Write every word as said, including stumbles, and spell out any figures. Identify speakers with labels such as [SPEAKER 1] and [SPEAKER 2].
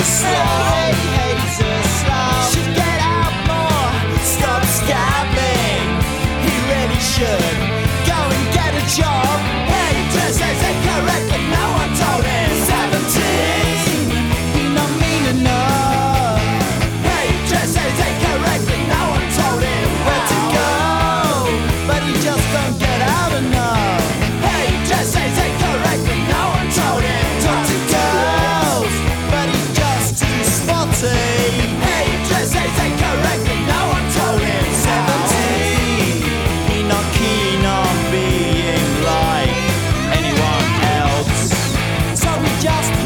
[SPEAKER 1] a slob.
[SPEAKER 2] Hey, he's a slob.
[SPEAKER 1] Should get out more, stop scabbing. He really should go and get a job. Hey, dresses incorrectly, no one told him. Seventeen, he not mean enough. Hey, dresses incorrectly, no one told him where to go, but he just don't get out enough. Hey, dresses incorrectly, no one told him. Talk to girls, but he's just too spotty. Hey, dresses incorrectly, no one told him. Seventeen, he not keen on being like anyone else, so he just